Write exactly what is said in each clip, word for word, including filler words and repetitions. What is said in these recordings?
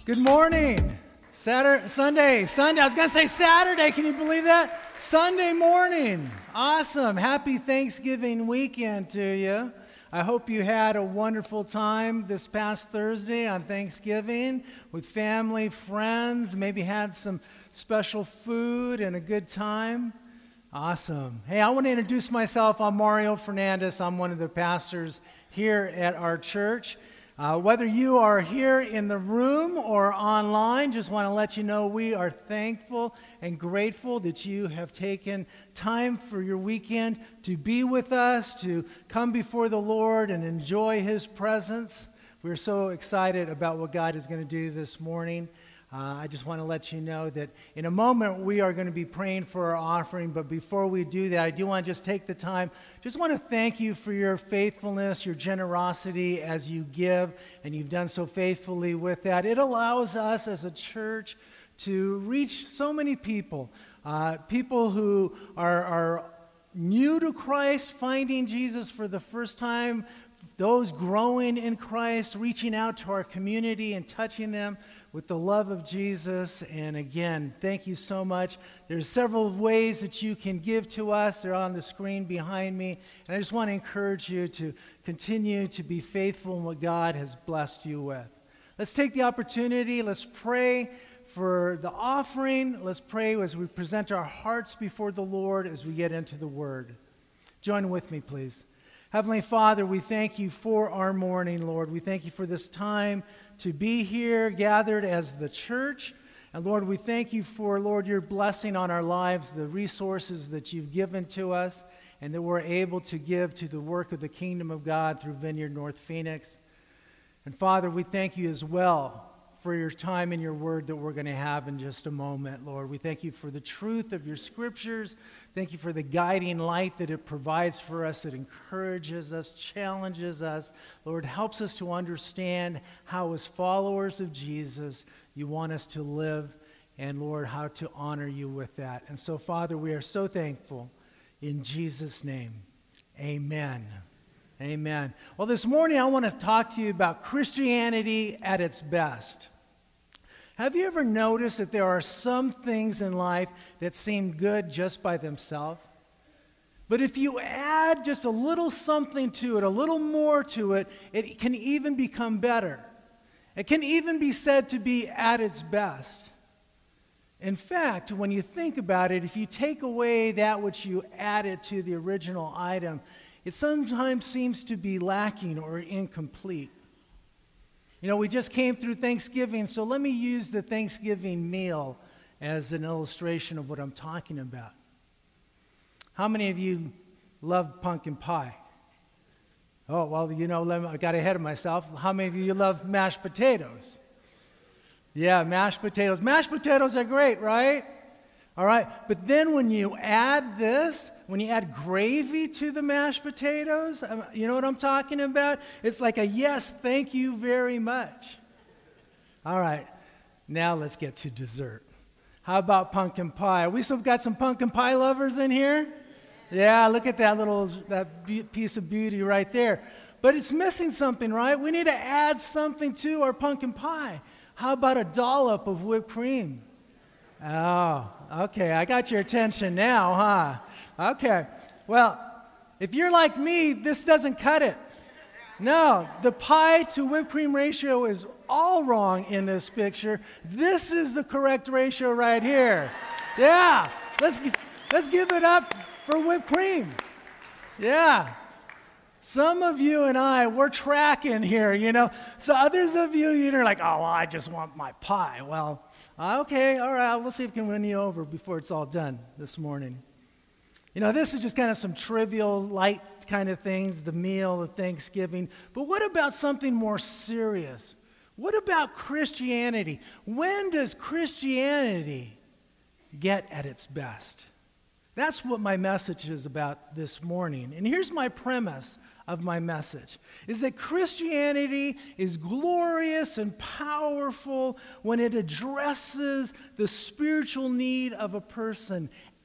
Good morning. Saturday, Sunday, Sunday. I was going to say Saturday. Can you believe that? Sunday morning. Awesome. Happy Thanksgiving weekend to you. I hope you had a wonderful time this past Thursday on Thanksgiving with family, friends, maybe had some special food and a good time. Awesome. Hey, I want to introduce myself. I'm Mario Fernandez. I'm one of the pastors here at our church. Uh, whether you are here in the room or online, just want to let you know we are thankful and grateful that you have taken time for your weekend to be with us, to come before the Lord and enjoy His presence. We're so excited about what God is going to do this morning. Uh, I just want to let you know that in a moment we are going to be praying for our offering, but before we do that, I do want to just take the time, just want to thank you for your faithfulness, your generosity as you give, and you've done so faithfully with that. It allows us as a church to reach so many people, uh, people who are, are new to Christ, finding Jesus for the first time, those growing in Christ, reaching out to our community and touching them with the love of Jesus. And again, thank you so much. There's several ways that you can give to us. They're on the screen behind me. And I just want to encourage you to continue to be faithful in what God has blessed you with. Let's take the opportunity. Let's pray for the offering. Let's pray as we present our hearts before the Lord as we get into the Word. Join with me, please. Heavenly Father, we thank you for our morning, Lord. We thank you for this time to be here gathered as the church. And Lord, we thank you for, Lord, your blessing on our lives, the resources that you've given to us, and that we're able to give to the work of the kingdom of God through Vineyard North Phoenix. And Father, we thank you as well for your time and your word that we're going to have in just a moment, Lord. We thank you for the truth of your scriptures. Thank you for the guiding light that it provides for us. It encourages us, challenges us. Lord, helps us to understand how as followers of Jesus you want us to live, and Lord, how to honor you with that. And so, Father, we are so thankful. In Jesus' name, amen. Amen. Well, this morning I want to talk to you about Christianity at its best. Have you ever noticed that there are some things in life that seem good just by themselves? But if you add just a little something to it, a little more to it, it can even become better. It can even be said to be at its best. In fact, when you think about it, if you take away that which you added to the original item, it sometimes seems to be lacking or incomplete. You know, we just came through Thanksgiving, so let me use the Thanksgiving meal as an illustration of what I'm talking about. How many of you love pumpkin pie? Oh, well, you know, I got ahead of myself. How many of you love mashed potatoes? Yeah, mashed potatoes. Mashed potatoes are great, right? All right, but then when you add this, when you add gravy to the mashed potatoes, you know what I'm talking about? It's like a yes, thank you very much. All right, now let's get to dessert. How about pumpkin pie? We still got some pumpkin pie lovers in here? Yeah, look at that little that be- piece of beauty right there. But it's missing something, right? We need to add something to our pumpkin pie. How about a dollop of whipped cream? Oh, okay, I got your attention now, huh? Okay, well, if you're like me, this doesn't cut it. No, the pie to whipped cream ratio is all wrong in this picture. This is the correct ratio right here. Yeah, let's, let's give it up for whipped cream. Yeah. Some of you and I, we're tracking here, you know. So others of you, you're like, oh, well, I just want my pie. Well, okay, all right, we'll see if we can win you over before it's all done this morning. You know, this is just kind of some trivial, light kind of things, the meal, the Thanksgiving. But what about something more serious? What about Christianity? When does Christianity get at its best? That's what my message is about this morning. And here's my premise of my message, is that Christianity is glorious and powerful when it addresses the spiritual need of a person,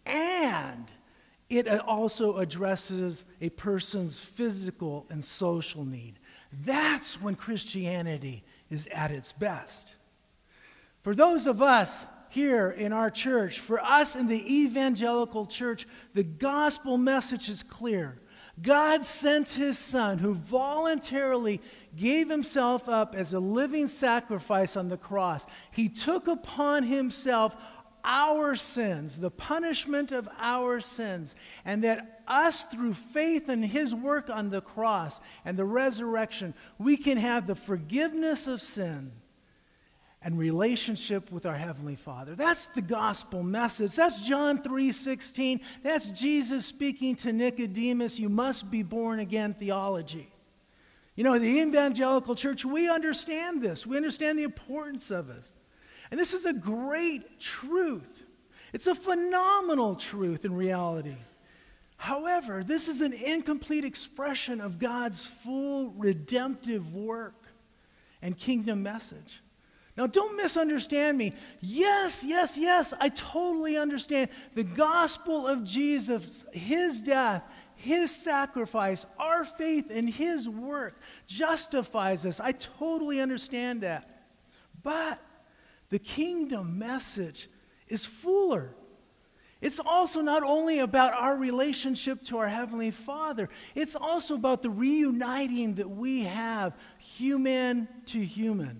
and it also addresses a person's physical and social need. That's when Christianity is at its best. For those of us here in our church, for us in the evangelical church, the gospel message is clear. God sent his Son, who voluntarily gave himself up as a living sacrifice on the cross. He took upon himself our sins, the punishment of our sins, and that us, through faith in his work on the cross and the resurrection, we can have the forgiveness of sin and relationship with our Heavenly Father. That's the gospel message. That's John three sixteen. That's Jesus speaking to Nicodemus, you must be born again theology. You know, the evangelical church, we understand this. We understand the importance of this. And this is a great truth. It's a phenomenal truth in reality. However, this is an incomplete expression of God's full redemptive work and kingdom message. Now, don't misunderstand me. Yes, yes, yes, I totally understand. The gospel of Jesus, his death, his sacrifice, our faith in his work justifies us. I totally understand that. But the kingdom message is fuller. It's also not only about our relationship to our Heavenly Father, it's also about the reuniting that we have, human to human.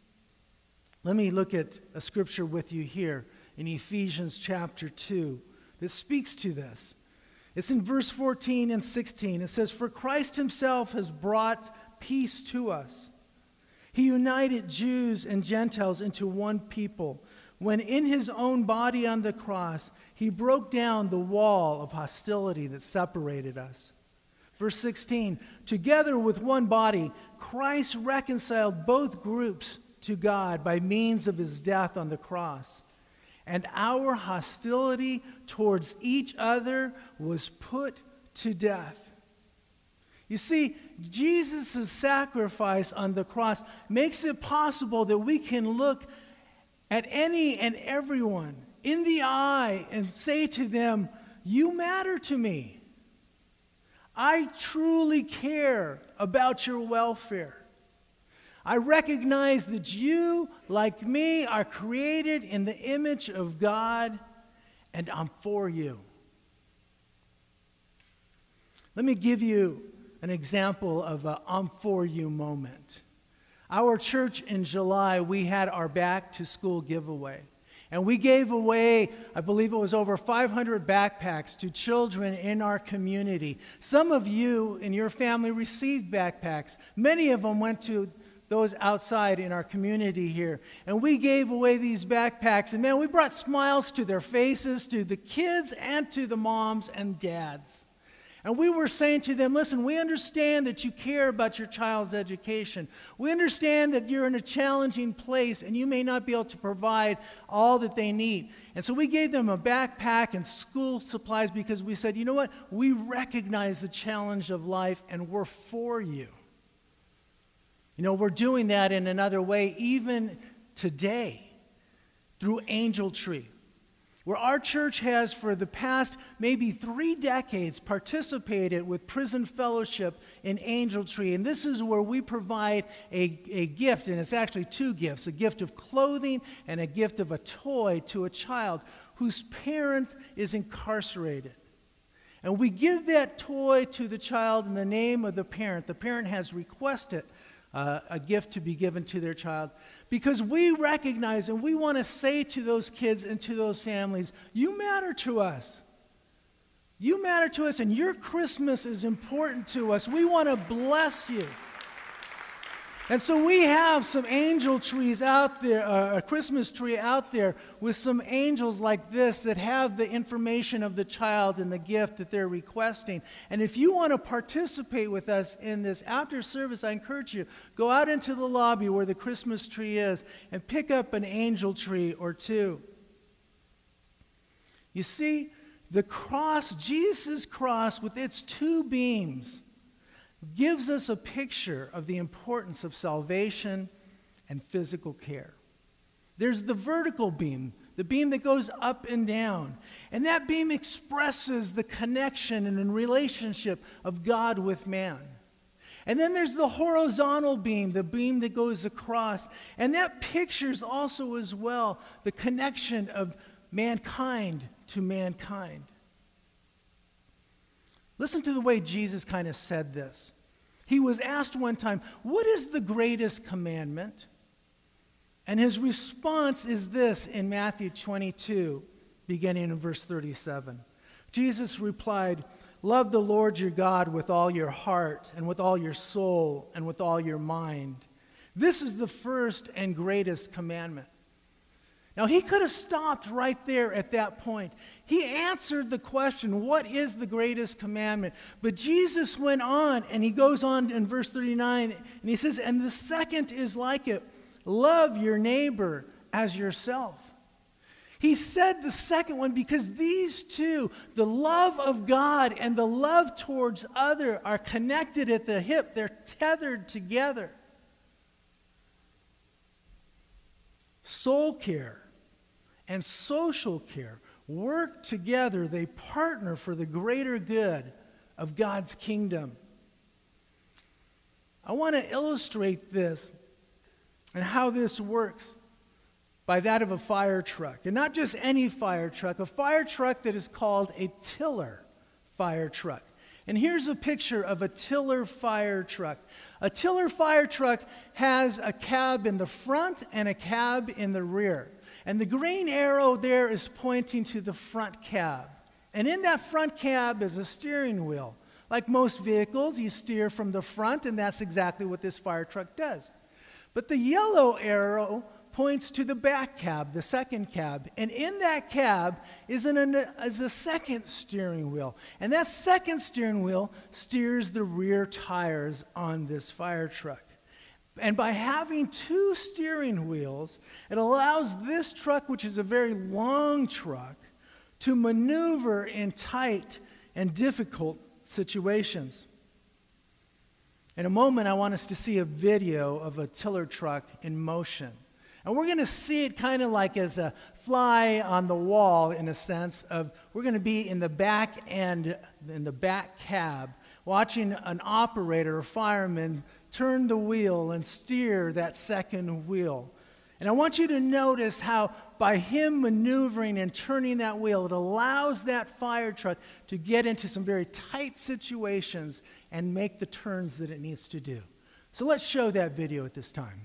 Let me look at a scripture with you here in Ephesians chapter two that speaks to this. It's in verse fourteen and sixteen. It says, "For Christ himself has brought peace to us. He united Jews and Gentiles into one people when in his own body on the cross, he broke down the wall of hostility that separated us." Verse sixteen, "Together with one body, Christ reconciled both groups to God by means of his death on the cross. And our hostility towards each other was put to death." You see, Jesus' sacrifice on the cross makes it possible that we can look at any and everyone in the eye and say to them, "You matter to me. I truly care about your welfare. I recognize that you, like me, are created in the image of God, and I'm for you." Let me give you an example of a "I'm for you" moment. Our church in July, we had our back to school giveaway. And we gave away, I believe it was over five hundred backpacks to children in our community. Some of you in your family received backpacks. Many of them went to those outside in our community here. And we gave away these backpacks. And man, we brought smiles to their faces, to the kids and to the moms and dads. And we were saying to them, listen, we understand that you care about your child's education. We understand that you're in a challenging place and you may not be able to provide all that they need. And so we gave them a backpack and school supplies because we said, you know what? We recognize the challenge of life and we're for you. You know, we're doing that in another way even today through Angel Tree, where our church has for the past maybe three decades participated with Prison Fellowship in Angel Tree. And this is where we provide a, a gift, and it's actually two gifts, a gift of clothing and a gift of a toy to a child whose parent is incarcerated. And we give that toy to the child in the name of the parent. The parent has requested Uh, a gift to be given to their child, because we recognize and we want to say to those kids and to those families, you matter to us. You matter to us, and your Christmas is important to us. We want to bless you. And so we have some angel trees out there, uh, a Christmas tree out there with some angels like this that have the information of the child and the gift that they're requesting. And if you want to participate with us in this after service, I encourage you, go out into the lobby where the Christmas tree is and pick up an angel tree or two. You see, the cross, Jesus' cross with its two beams, gives us a picture of the importance of salvation and physical care. There's the vertical beam, the beam that goes up and down. And that beam expresses the connection and the relationship of God with man. And then there's the horizontal beam, the beam that goes across. And that pictures also as well the connection of mankind to mankind. Listen to the way Jesus kind of said this. He was asked one time, what is the greatest commandment? And his response is this in Matthew twenty-two, beginning in verse thirty-seven. Jesus replied, love the Lord your God with all your heart and with all your soul and with all your mind. This is the first and greatest commandment. Now, he could have stopped right there at that point. He answered the question, what is the greatest commandment? But Jesus went on, and he goes on in verse thirty-nine, and he says, and the second is like it, love your neighbor as yourself. He said the second one because these two, the love of God and the love towards other, are connected at the hip. They're tethered together. Soul care and social care work together. They partner for the greater good of God's kingdom. I want to illustrate this and how this works by that of a fire truck. And not just any fire truck, a fire truck that is called a tiller fire truck. And here's a picture of a tiller fire truck. A tiller fire truck has a cab in the front and a cab in the rear. And the green arrow there is pointing to the front cab. And in that front cab is a steering wheel. Like most vehicles, you steer from the front, and that's exactly what this fire truck does. But the yellow arrow points to the back cab, the second cab. And in that cab is, an, is a second steering wheel. And that second steering wheel steers the rear tires on this fire truck. And by having two steering wheels, it allows this truck, which is a very long truck, to maneuver in tight and difficult situations. In a moment, I want us to see a video of a tiller truck in motion. And we're going to see it kind of like as a fly on the wall, in a sense of we're going to be in the back end, in the back cab, watching an operator or fireman turn the wheel and steer that second wheel. And I want you to notice how by him maneuvering and turning that wheel, it allows that fire truck to get into some very tight situations and make the turns that it needs to do. So let's show that video at this time.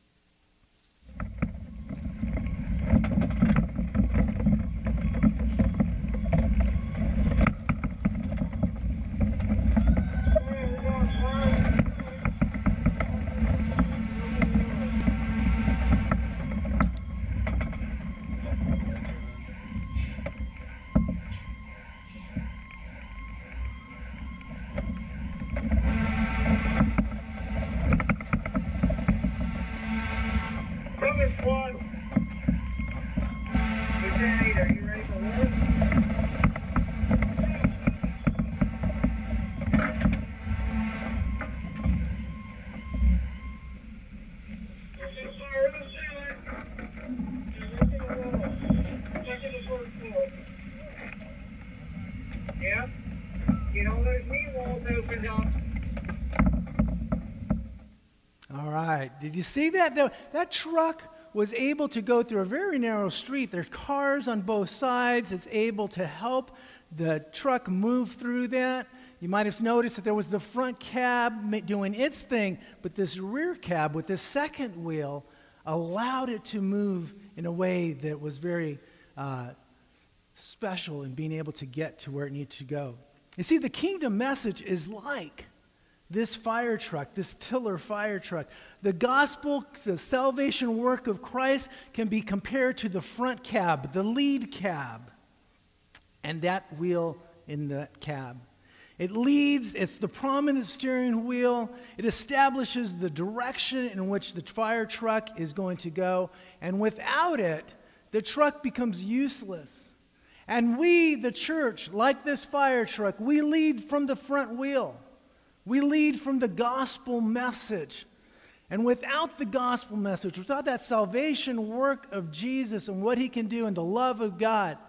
All right. Did you see that? The, that truck was able to go through a very narrow street. There are cars on both sides. It's able to help the truck move through that. You might have noticed that there was the front cab doing its thing, but this rear cab with this second wheel allowed it to move in a way that was very uh, special in being able to get to where it needed to go. You see, the kingdom message is like this fire truck, this tiller fire truck. The gospel, the salvation work of Christ can be compared to the front cab, the lead cab, and that wheel in the cab. It leads, it's the prominent steering wheel. It establishes the direction in which the fire truck is going to go. And without it, the truck becomes useless. And we, the church, like this fire truck, we lead from the front wheel. We lead from the gospel message. And without the gospel message, without that salvation work of Jesus and what he can do and the love of God,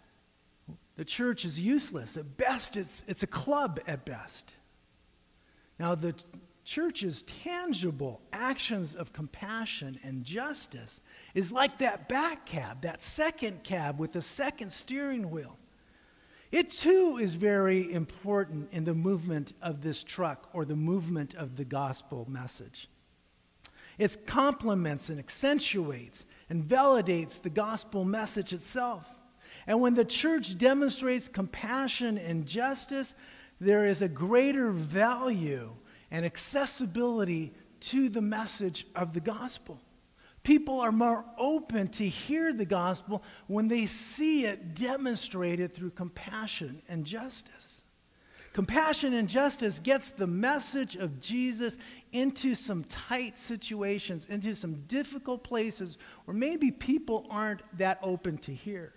the church is useless. At best, it's, it's a club at best. Now, the church's tangible actions of compassion and justice is like that back cab, that second cab with the second steering wheel. It too is very important in the movement of this truck or the movement of the gospel message. It complements and accentuates and validates the gospel message itself. And when the church demonstrates compassion and justice, there is a greater value and accessibility to the message of the gospel. People are more open to hear the gospel when they see it demonstrated through compassion and justice. Compassion and justice gets the message of Jesus into some tight situations, into some difficult places where maybe people aren't that open to hear.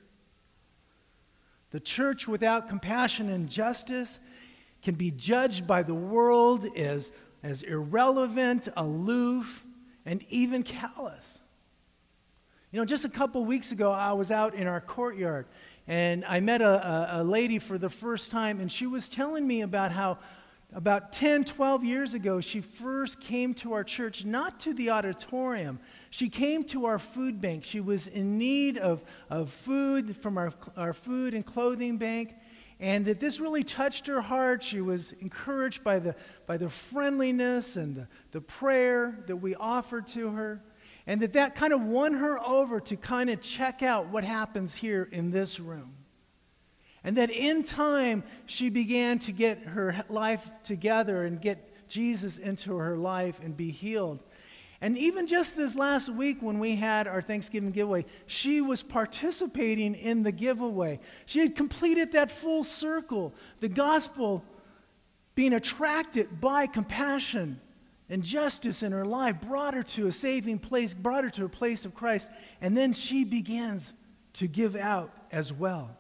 The church without compassion and justice can be judged by the world as, as irrelevant, aloof, and even callous. You know, just a couple weeks ago, I was out in our courtyard, and I met a, a, a lady for the first time, and she was telling me about how about ten, twelve years ago, she first came to our church, not to the auditorium. She came to our food bank. She was in need of, of food from our, our food and clothing bank, and that this really touched her heart. She was encouraged by the, by the friendliness and the, the prayer that we offered to her, and that that kind of won her over to kind of check out what happens here in this room. And that in time, she began to get her life together and get Jesus into her life and be healed. And even just this last week when we had our Thanksgiving giveaway, she was participating in the giveaway. She had completed that full circle. The gospel being attracted by compassion and justice in her life brought her to a saving place, brought her to a place of Christ. And then she begins to give out as well.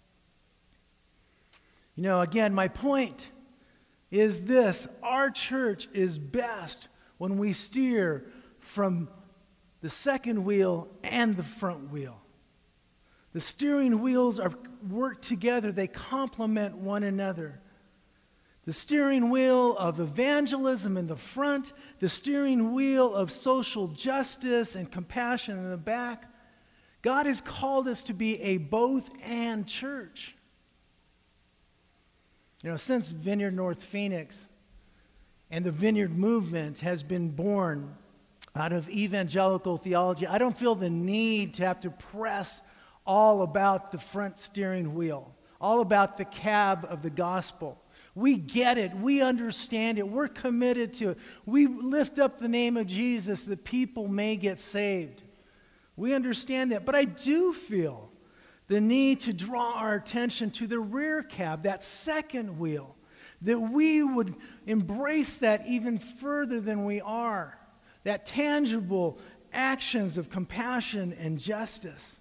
You know, again, my point is this: our church is best when we steer from the second wheel and the front wheel. The steering wheels are work together, they complement one another. The steering wheel of evangelism in the front, the steering wheel of social justice and compassion in the back. God has called us to be a both-and church. You know, since Vineyard North Phoenix and the Vineyard movement has been born out of evangelical theology, I don't feel the need to have to press all about the front steering wheel, all about the cab of the gospel. We get it. We understand it. We're committed to it. We lift up the name of Jesus that people may get saved. We understand that. But I do feel the need to draw our attention to the rear cab, that second wheel, that we would embrace that even further than we are, that tangible actions of compassion and justice.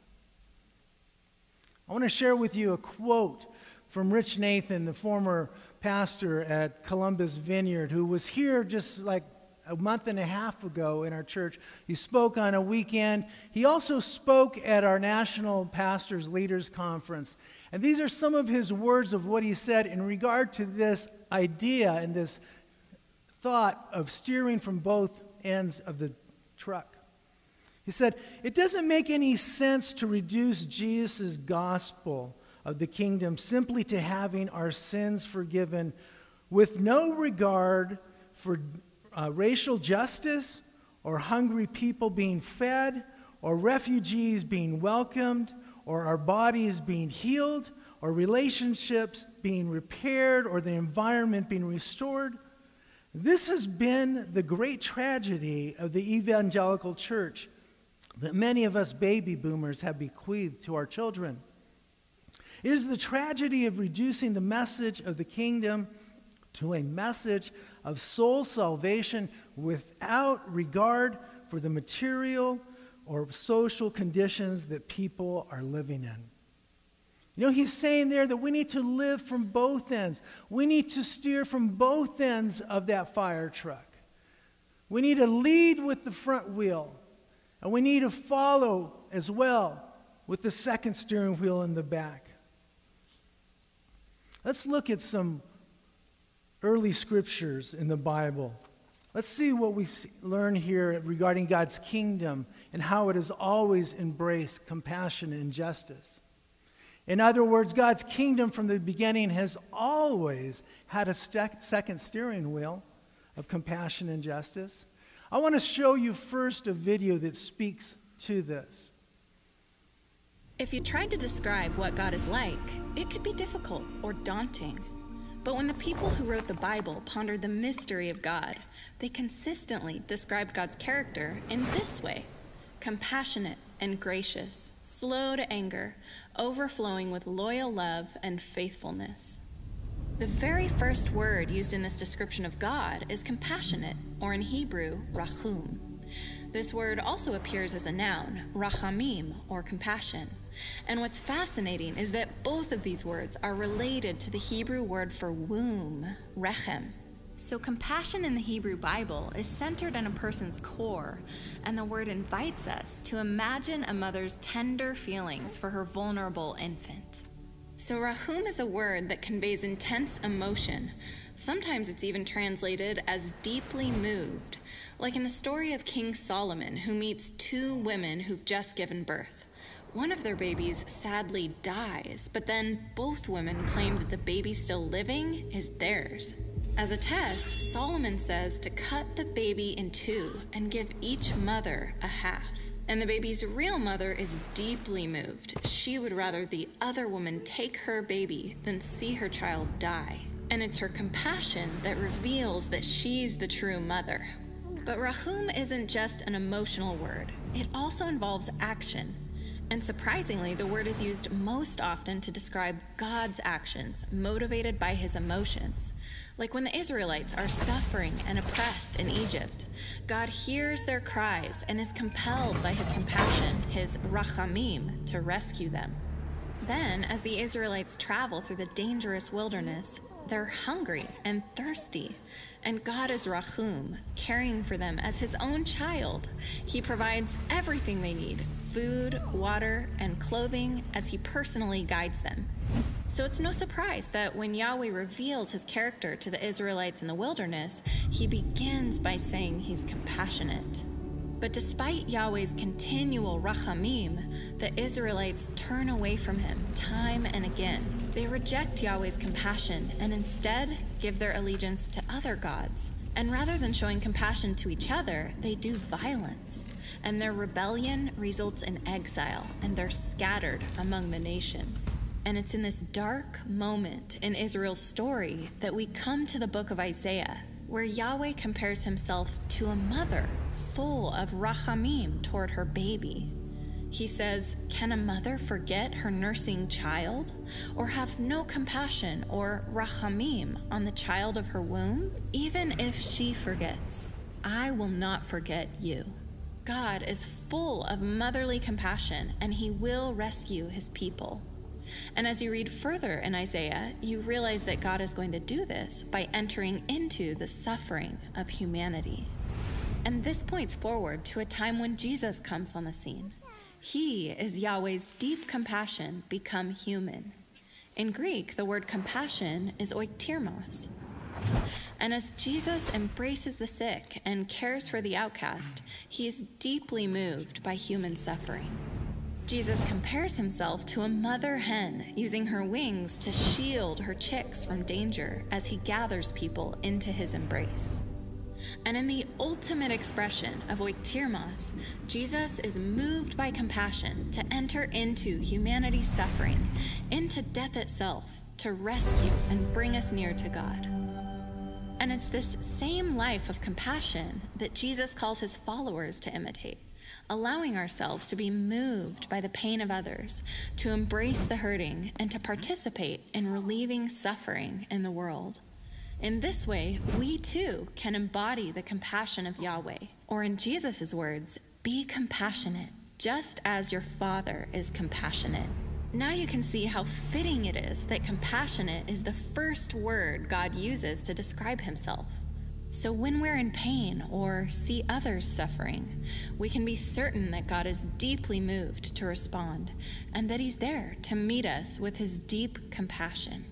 I want to share with you a quote from Rich Nathan, the former pastor at Columbus Vineyard, who was here just like a month and a half ago in our church. He spoke on a weekend. He also spoke at our National Pastors Leaders Conference. And these are some of his words of what he said in regard to this idea and this thought of steering from both ends of the truck. He said, "It doesn't make any sense to reduce Jesus' gospel of the kingdom simply to having our sins forgiven with no regard for Uh, racial justice, or hungry people being fed, or refugees being welcomed, or our bodies being healed, or relationships being repaired, or the environment being restored. This has been the great tragedy of the evangelical church that many of us baby boomers have bequeathed to our children. It is the tragedy of reducing the message of the kingdom to a message of soul salvation without regard for the material or social conditions that people are living in." You know, he's saying there that we need to live from both ends. We need to steer from both ends of that fire truck. We need to lead with the front wheel, and we need to follow as well with the second steering wheel in the back. Let's look at some early scriptures in the Bible Let's see what we learn here regarding God's kingdom and how it has always embraced compassion and justice. In other words, God's kingdom from the beginning has always had a st- second steering wheel of compassion and justice. I want to show you first a video that speaks to this. If you tried to describe what God is like, it could be difficult or daunting. But when the people who wrote the Bible pondered the mystery of God, they consistently described God's character in this way: compassionate and gracious, slow to anger, overflowing with loyal love and faithfulness. The very first word used in this description of God is compassionate, or in Hebrew, rachum. This word also appears as a noun, rachamim, or compassion. And what's fascinating is that both of these words are related to the Hebrew word for womb, rechem. So compassion in the Hebrew Bible is centered in a person's core, and the word invites us to imagine a mother's tender feelings for her vulnerable infant. So rachum is a word that conveys intense emotion. Sometimes it's even translated as deeply moved, like in the story of King Solomon, who meets two women who've just given birth. One of their babies sadly dies, but then both women claim that the baby still living is theirs. As a test, Solomon says to cut the baby in two and give each mother a half. And the baby's real mother is deeply moved. She would rather the other woman take her baby than see her child die. And it's her compassion that reveals that she's the true mother. But rachum isn't just an emotional word. It also involves action. And surprisingly, the word is used most often to describe God's actions, motivated by his emotions. Like when the Israelites are suffering and oppressed in Egypt, God hears their cries and is compelled by his compassion, his rachamim, to rescue them. Then, as the Israelites travel through the dangerous wilderness, they're hungry and thirsty, and God is rachum, caring for them as his own child. He provides everything they need: food, water, and clothing, as he personally guides them. So it's no surprise that when Yahweh reveals his character to the Israelites in the wilderness, he begins by saying he's compassionate. But despite Yahweh's continual rachamim, the Israelites turn away from him time and again. They reject Yahweh's compassion and instead give their allegiance to other gods. And rather than showing compassion to each other, they do violence. And their rebellion results in exile, and they're scattered among the nations. And it's in this dark moment in Israel's story that we come to the book of Isaiah, where Yahweh compares himself to a mother full of rachamim toward her baby. He says, "Can a mother forget her nursing child, or have no compassion or rachamim on the child of her womb? Even if she forgets, I will not forget you." God is full of motherly compassion, and he will rescue his people. And as you read further in Isaiah, you realize that God is going to do this by entering into the suffering of humanity. And this points forward to a time when Jesus comes on the scene. He is Yahweh's deep compassion become human. In Greek, the word compassion is oiktirmos. And as Jesus embraces the sick and cares for the outcast, he is deeply moved by human suffering. Jesus compares himself to a mother hen using her wings to shield her chicks from danger as he gathers people into his embrace. And in the ultimate expression of oiktirmos, Jesus is moved by compassion to enter into humanity's suffering, into death itself, to rescue and bring us near to God. And it's this same life of compassion that Jesus calls his followers to imitate, allowing ourselves to be moved by the pain of others, to embrace the hurting, and to participate in relieving suffering in the world. In this way, we too can embody the compassion of Yahweh, or in Jesus' words, be compassionate, just as your Father is compassionate. Now you can see how fitting it is that compassionate is the first word God uses to describe himself. So when we're in pain or see others suffering, we can be certain that God is deeply moved to respond, and that he's there to meet us with his deep compassion.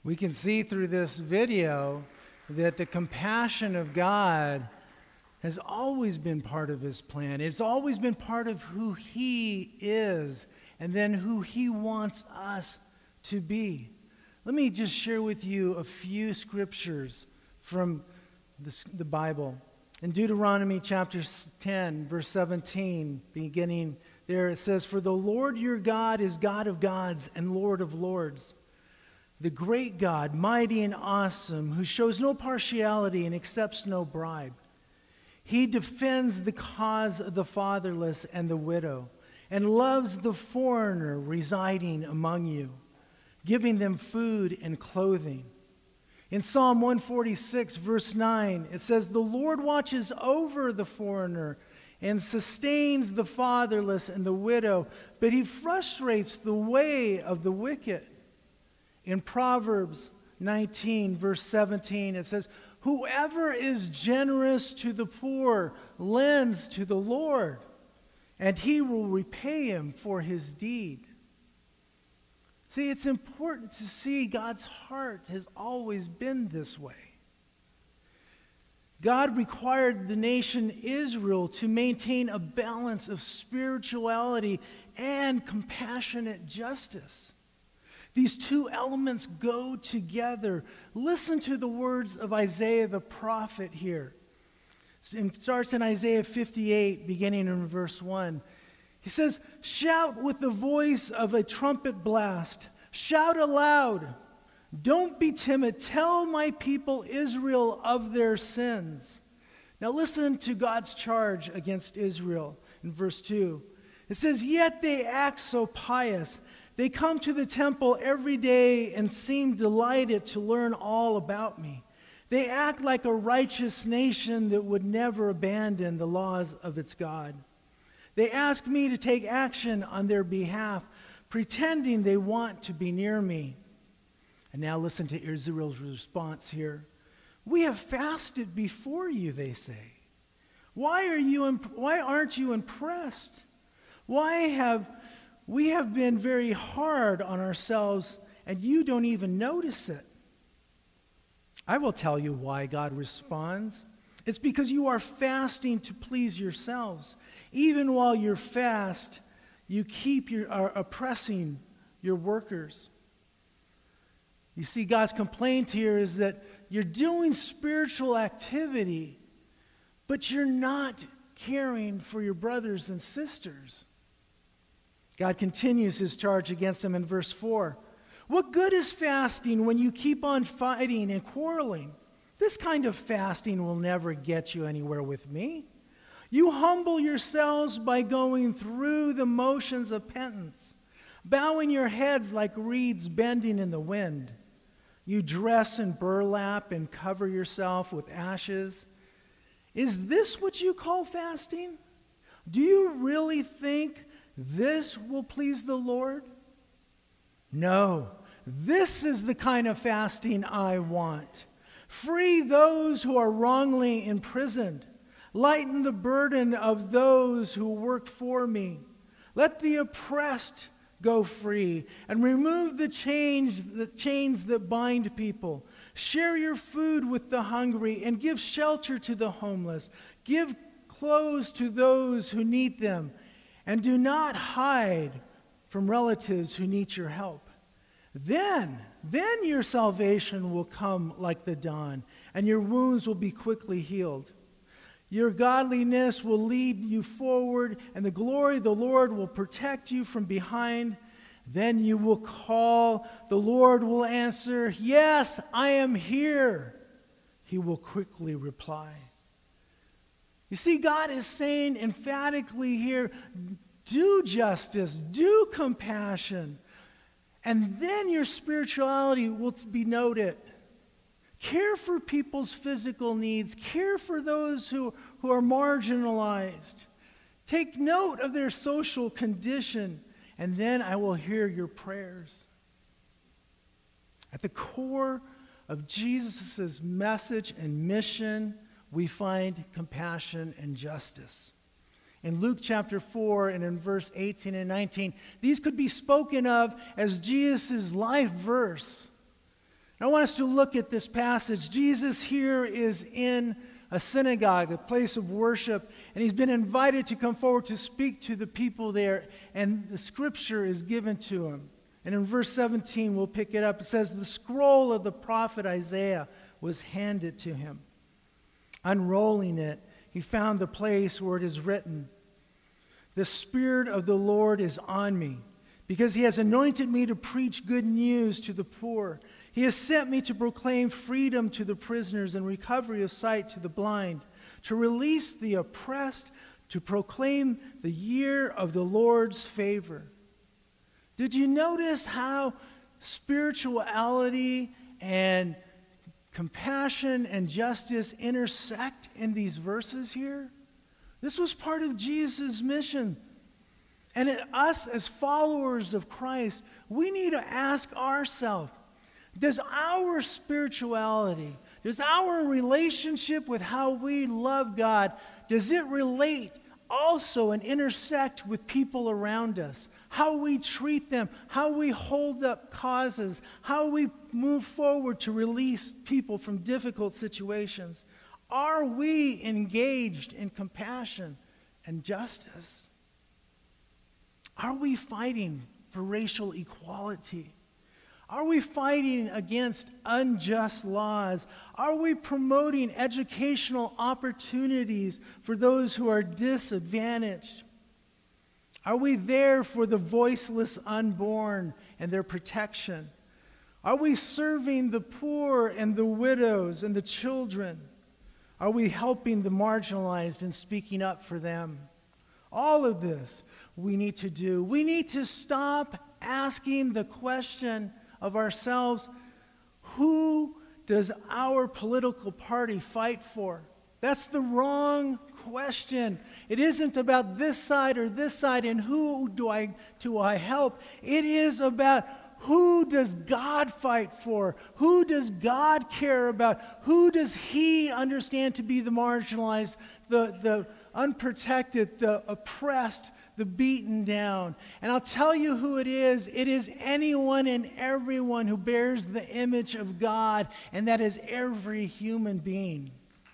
We can see through this video that the compassion of God has always been part of his plan. It's always been part of who he is and then who he wants us to be. Let me just share with you a few scriptures from the, the Bible. In Deuteronomy chapter ten, verse seventeen, beginning there, it says, "For the Lord your God is God of gods and Lord of lords, the great God, mighty and awesome, who shows no partiality and accepts no bribe. He defends the cause of the fatherless and the widow, and loves the foreigner residing among you, giving them food and clothing." In Psalm one forty-six, verse nine, it says, "The Lord watches over the foreigner and sustains the fatherless and the widow, but he frustrates the way of the wicked." In Proverbs nineteen, verse seventeen, it says, "Whoever is generous to the poor lends to the Lord, and he will repay him for his deed." See, it's important to see God's heart has always been this way. God required the nation Israel to maintain a balance of spirituality and compassionate justice. These two elements go together. Listen to the words of Isaiah the prophet here. It starts in Isaiah fifty-eight, beginning in verse one. He says, "Shout with the voice of a trumpet blast. Shout aloud. Don't be timid. Tell my people Israel of their sins." Now listen to God's charge against Israel in verse two. It says, "Yet they act so pious. They come to the temple every day and seem delighted to learn all about me. They act like a righteous nation that would never abandon the laws of its God. They ask me to take action on their behalf, pretending they want to be near me." And now listen to Israel's response here. "We have fasted before you," they say. Why are you imp- why aren't you impressed? Why have we have been very hard on ourselves and you don't even notice it?" I will tell you why God responds. It's because you are fasting to please yourselves. Even while you're fast, you keep your, are oppressing your workers. You see, God's complaint here is that you're doing spiritual activity, but you're not caring for your brothers and sisters. God continues his charge against them in verse four. "What good is fasting when you keep on fighting and quarreling? This kind of fasting will never get you anywhere with me. You humble yourselves by going through the motions of penance, bowing your heads like reeds bending in the wind. You dress in burlap and cover yourself with ashes. Is this what you call fasting? Do you really think this will please the Lord? No, this is the kind of fasting I want. Free those who are wrongly imprisoned. Lighten the burden of those who work for me. Let the oppressed go free and remove the chains, the chains that bind people. Share your food with the hungry and give shelter to the homeless. Give clothes to those who need them. And do not hide from relatives who need your help. Then, then your salvation will come like the dawn, and your wounds will be quickly healed. Your godliness will lead you forward, and the glory of the Lord will protect you from behind. Then you will call, the Lord will answer, 'Yes, I am here.' He will quickly reply." You see, God is saying emphatically here, do justice, do compassion, and then your spirituality will be noted. Care for people's physical needs. Care for those who, who are marginalized. Take note of their social condition, and then I will hear your prayers. At the core of Jesus' message and mission, we find compassion and justice. In Luke chapter four and in verse eighteen and nineteen, these could be spoken of as Jesus' life verse. I want us to look at this passage. Jesus here is in a synagogue, a place of worship, and he's been invited to come forward to speak to the people there, and the scripture is given to him. And in verse seventeen, we'll pick it up. It says, the scroll of the prophet Isaiah was handed to him. Unrolling it, he found the place where it is written, the Spirit of the Lord is on me, because he has anointed me to preach good news to the poor. He has sent me to proclaim freedom to the prisoners and recovery of sight to the blind, to release the oppressed, to proclaim the year of the Lord's favor. Did you notice how spirituality and compassion and justice intersect in these verses here? This was part of Jesus' mission. And it, us as followers of Christ, we need to ask ourselves, does our spirituality, does our relationship with how we love God, does it relate also and intersect with people around us? How we treat them, how we hold up causes, how we move forward to release people from difficult situations. Are we engaged in compassion and justice? Are we fighting for racial equality? Are we fighting against unjust laws? Are we promoting educational opportunities for those who are disadvantaged? Are we there for the voiceless unborn and their protection? Are we serving the poor and the widows and the children? Are we helping the marginalized and speaking up for them? All of this we need to do. We need to stop asking the question of ourselves, who does our political party fight for? That's the wrong question. It isn't about this side or this side and who do I, do I help. It is about who does God fight for? Who does God care about? Who does He understand to be the marginalized, the, the unprotected, the oppressed, the beaten down? And I'll tell you who it is. It is anyone and everyone who bears the image of God, and that is every human being.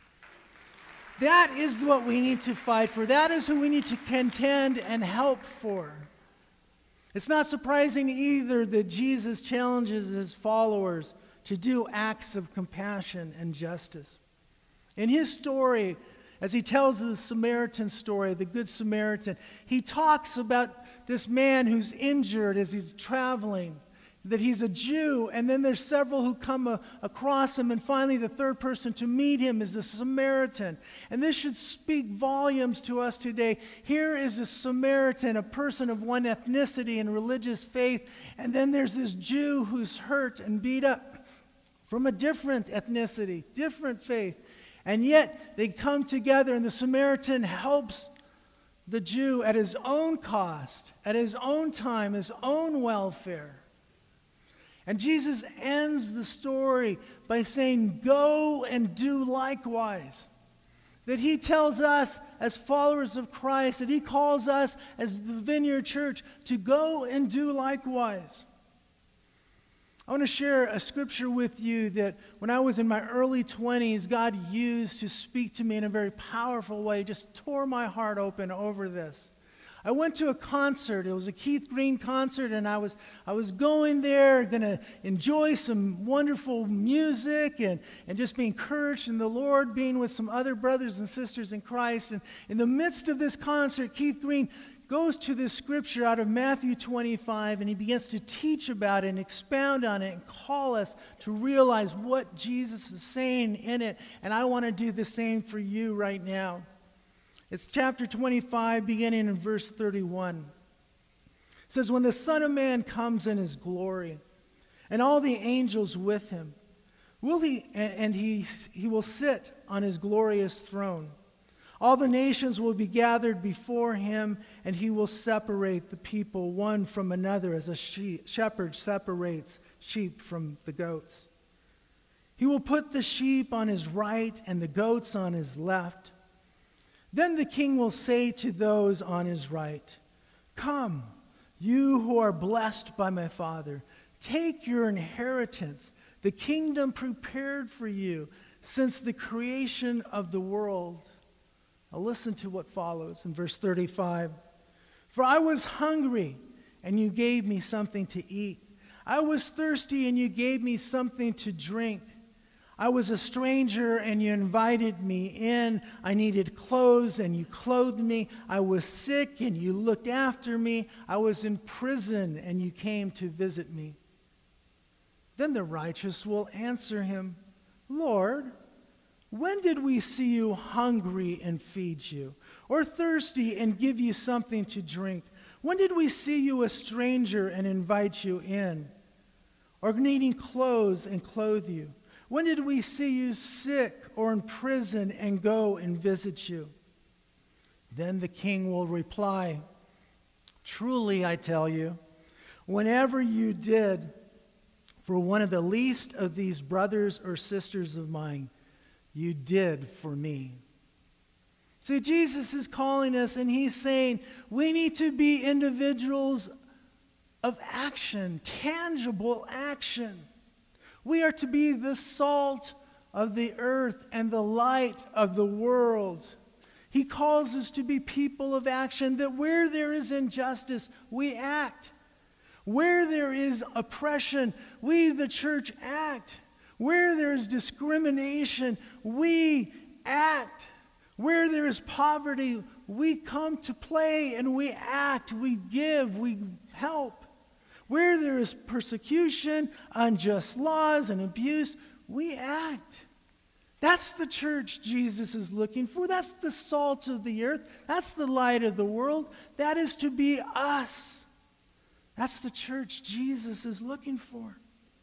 That is what we need to fight for. That is who we need to contend and help for. It's not surprising either that Jesus challenges his followers to do acts of compassion and justice. In his story, as he tells the Samaritan story, the Good Samaritan, he talks about this man who's injured as he's traveling, that he's a Jew, and then there's several who come a, across him, and finally the third person to meet him is the Samaritan. And this should speak volumes to us today. Here is a Samaritan, a person of one ethnicity and religious faith, and then there's this Jew who's hurt and beat up from a different ethnicity, different faith. And yet they come together, and the Samaritan helps the Jew at his own cost, at his own time, his own welfare. And Jesus ends the story by saying, go and do likewise. That he tells us as followers of Christ, that he calls us as the Vineyard Church to go and do likewise. I want to share a scripture with you that when I was in my early twenties, God used to speak to me in a very powerful way, just tore my heart open over this. I went to a concert. It was a Keith Green concert, and I was I was going there, going to enjoy some wonderful music and, and just be encouraged in the Lord, being with some other brothers and sisters in Christ. And in the midst of this concert, Keith Green goes to this scripture out of Matthew twenty-five, and he begins to teach about it and expound on it and call us to realize what Jesus is saying in it. And I want to do the same for you right now. It's chapter twenty-five, beginning in verse thirty-one. It says, when the Son of Man comes in his glory, and all the angels with him, will he and he, he will sit on his glorious throne. All the nations will be gathered before him, and he will separate the people one from another as a sheep, shepherd separates sheep from the goats. He will put the sheep on his right and the goats on his left. Then the king will say to those on his right, come, you who are blessed by my Father, take your inheritance, the kingdom prepared for you since the creation of the world. Now listen to what follows in verse thirty-five. For I was hungry, and you gave me something to eat. I was thirsty, and you gave me something to drink. I was a stranger, and you invited me in. I needed clothes, and you clothed me. I was sick, and you looked after me. I was in prison, and you came to visit me. Then the righteous will answer him, Lord, when did we see you hungry and feed you, or thirsty and give you something to drink? When did we see you a stranger and invite you in, or needing clothes and clothe you? When did we see you sick or in prison and go and visit you? Then the king will reply, truly I tell you, whenever you did for one of the least of these brothers or sisters of mine, you did for me. See, Jesus is calling us and he's saying we need to be individuals of action, tangible action. We are to be the salt of the earth and the light of the world. He calls us to be people of action, that where there is injustice, we act. Where there is oppression, we, the church, act. Where there is discrimination, we act. Where there is poverty, we come to play and we act, we give, we help. Where there is persecution, unjust laws, and abuse, we act. That's the church Jesus is looking for. That's the salt of the earth. That's the light of the world. That is to be us. That's the church Jesus is looking for.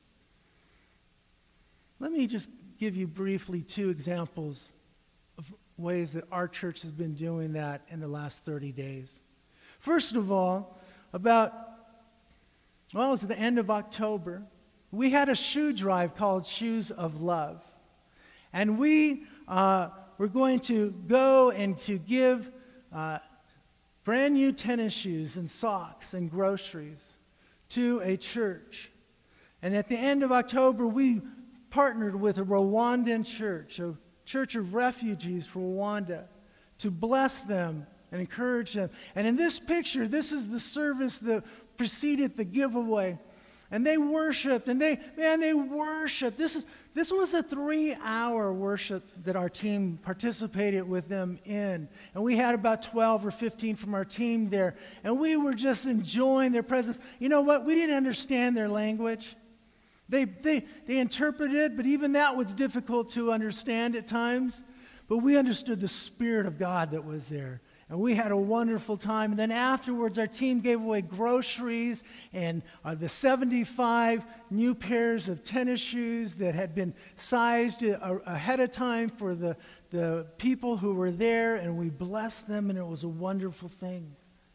Let me just give you briefly two examples of ways that our church has been doing that in the last thirty days. First of all, about, well, it was at the end of October, we had a shoe drive called Shoes of Love. And we uh, were going to go and to give uh, brand new tennis shoes and socks and groceries to a church. And at the end of October, we partnered with a Rwandan church, a church of refugees for Rwanda, to bless them and encourage them. And in this picture, this is the service that preceded the giveaway. And they worshiped, and they, man, they worshiped. This is this was a three-hour worship that our team participated with them in. And we had about twelve or fifteen from our team there. And we were just enjoying their presence. You know what? We didn't understand their language. They, they, they interpreted, but even that was difficult to understand at times. But we understood the Spirit of God that was there. And we had a wonderful time. And then afterwards, our team gave away groceries and uh, the seventy-five new pairs of tennis shoes that had been sized a- ahead of time for the, the people who were there. And we blessed them, and it was a wonderful thing.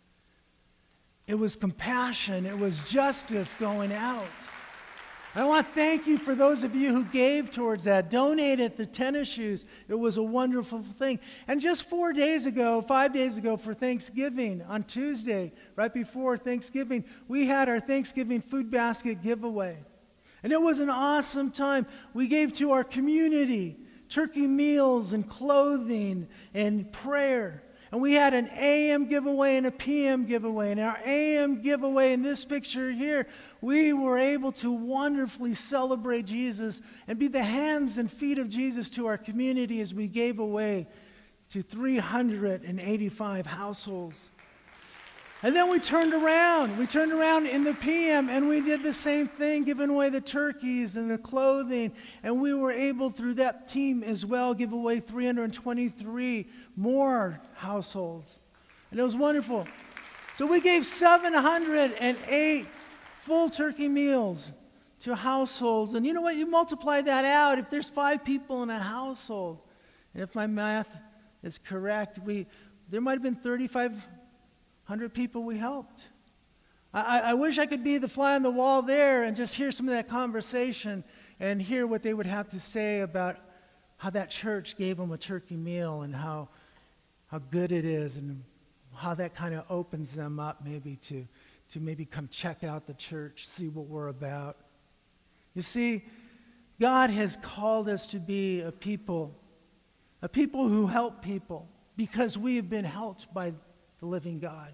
It was compassion. It was justice going out. I want to thank you for those of you who gave towards that, donated the tennis shoes. It was a wonderful thing. And just four days ago, five days ago for Thanksgiving, on Tuesday, right before Thanksgiving, we had our Thanksgiving food basket giveaway. And it was an awesome time. We gave to our community turkey meals and clothing and prayer. And we had an A M giveaway and a P M giveaway. And our A M giveaway in this picture here, we were able to wonderfully celebrate Jesus and be the hands and feet of Jesus to our community as we gave away to three hundred eighty-five households. And then we turned around. We turned around in the P M and we did the same thing, giving away the turkeys and the clothing. And we were able, through that team as well, give away three hundred twenty-three more households. And it was wonderful. So we gave seven hundred eight full turkey meals to households. And you know what? You multiply that out. If there's five people in a household, and if my math is correct, we there might have been thirty-five hundred people we helped. I, I wish I could be the fly on the wall there and just hear some of that conversation and hear what they would have to say about how that church gave them a turkey meal and how how good it is and how that kind of opens them up maybe to, to maybe come check out the church, see what we're about. You see, God has called us to be a people, a people who help people because we have been helped by the living God.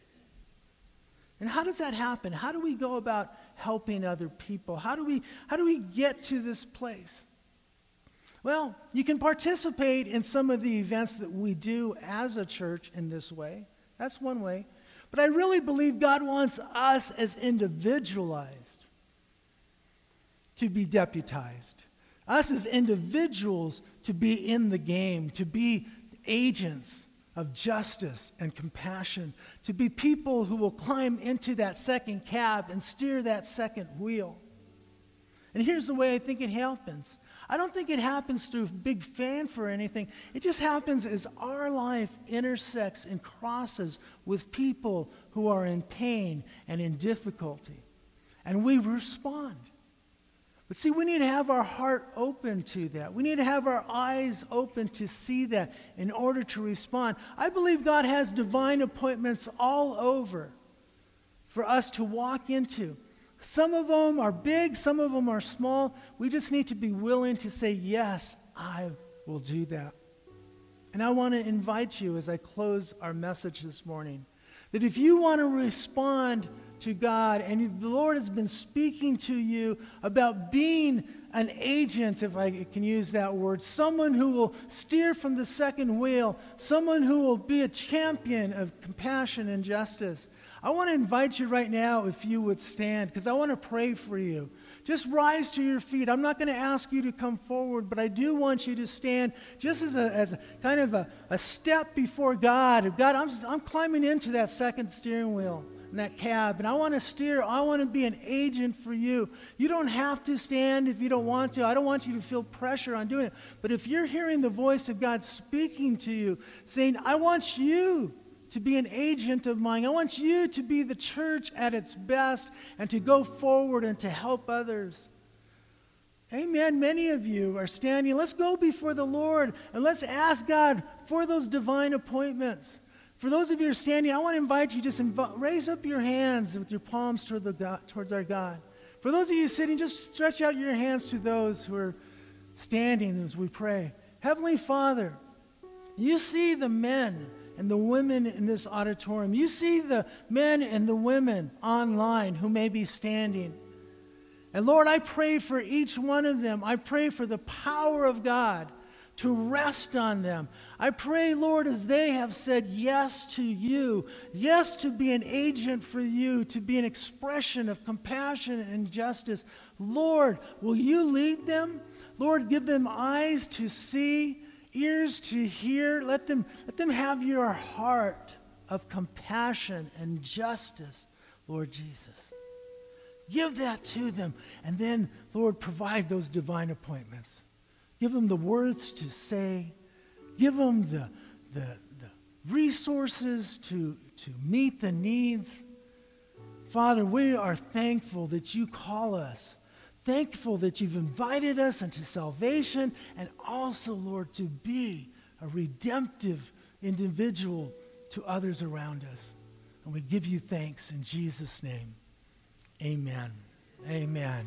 And how does that happen? How do we go about helping other people? How do we, how do we get to this place? Well, you can participate in some of the events that we do as a church in this way. That's one way. But I really believe God wants us as individualized to be deputized. Us as individuals to be in the game, to be agents of justice and compassion, to be people who will climb into that second cab and steer that second wheel. And here's the way I think it happens. I don't think it happens through big fanfare or anything. It just happens as our life intersects and crosses with people who are in pain and in difficulty. And we respond. But see, we need to have our heart open to that. We need to have our eyes open to see that in order to respond. I believe God has divine appointments all over for us to walk into. Some of them are big, some of them are small. We just need to be willing to say, yes, I will do that. And I want to invite you as I close our message this morning, that if you want to respond to God and the Lord has been speaking to you about being an agent, if I can use that word, someone who will steer from the second wheel, someone who will be a champion of compassion and justice, I want to invite you right now, if you would stand, because I want to pray for you. Just rise to your feet. I'm not going to ask you to come forward, but I do want you to stand just as a, as a kind of a, a step before God. God, I'm, I'm climbing into that second steering wheel in that cab, and I want to steer. I want to be an agent for you. You don't have to stand if you don't want to. I don't want you to feel pressure on doing it. But if you're hearing the voice of God speaking to you, saying, I want you to be an agent of mine. I want you to be the church at its best and to go forward and to help others. Amen. Many of you are standing. Let's go before the Lord and let's ask God for those divine appointments. For those of you who are standing, I want to invite you, just inv- raise up your hands with your palms toward the God, towards our God. For those of you sitting, just stretch out your hands to those who are standing as we pray. Heavenly Father, you see the men and the women in this auditorium. You see the men and the women online who may be standing. And Lord, I pray for each one of them. I pray for the power of God to rest on them. I pray, Lord, as they have said yes to you, yes to be an agent for you, to be an expression of compassion and justice. Lord, will you lead them? Lord, give them eyes to see, ears to hear. Let them, let them have your heart of compassion and justice, Lord Jesus. Give that to them. And then, Lord, provide those divine appointments. Give them the words to say. Give them the, the, the resources to, to meet the needs. Father, we are thankful that you call us. Thankful that you've invited us into salvation, and also, Lord, to be a redemptive individual to others around us. And we give you thanks in Jesus' name. Amen. Amen.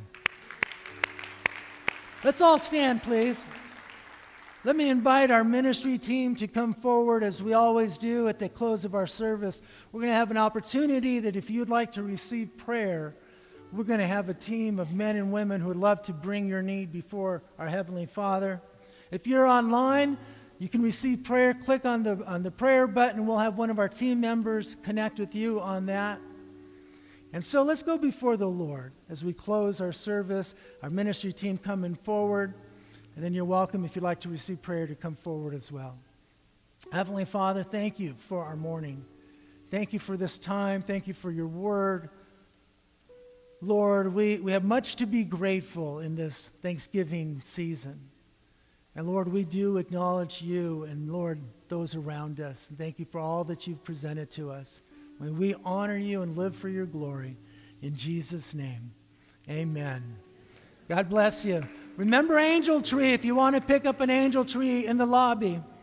Let's all stand, please. Let me invite our ministry team to come forward, as we always do at the close of our service. We're going to have an opportunity that if you'd like to receive prayer, we're going to have a team of men and women who would love to bring your need before our Heavenly Father. If you're online, you can receive prayer. Click on the, on the prayer button. We'll have one of our team members connect with you on that. And so let's go before the Lord as we close our service, our ministry team coming forward. And then you're welcome, if you'd like to receive prayer, to come forward as well. Heavenly Father, thank you for our morning. Thank you for this time. Thank you for your word. Lord, we, we have much to be grateful in this Thanksgiving season. And Lord, we do acknowledge you and, Lord, those around us. And thank you for all that you've presented to us. May we honor you and live for your glory. In Jesus' name, amen. God bless you. Remember Angel Tree if you want to pick up an Angel Tree in the lobby.